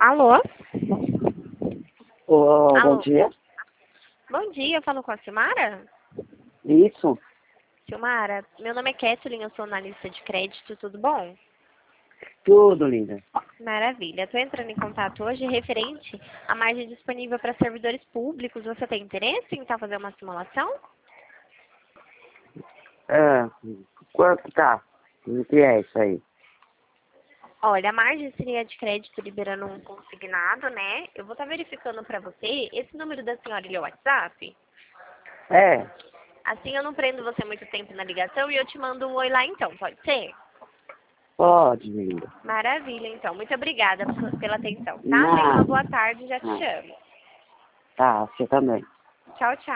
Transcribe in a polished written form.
Alô? Bom Alô? dia. Bom dia, eu falo com a Silmara? Isso, Silmara, meu nome é Kathleen, eu sou analista de crédito, tudo bom? tudo, linda. Maravilha. Estou entrando em contato hoje referente à margem disponível para servidores públicos. Você tem interesse em tentar fazer uma simulação? Ah, quanto tá? O que é isso aí? Olha, a margem seria de crédito liberando um consignado, né? Eu vou estar verificando para você. Esse número da senhora ele é o WhatsApp? É, Assim eu não prendo você muito tempo na ligação e eu te mando um oi lá então, pode ser? pode, linda. Maravilha, então. Muito obrigada pela atenção, tá? Tenha uma Nada. boa tarde, já te Ah, chamo. tá, você também. Tchau, tchau.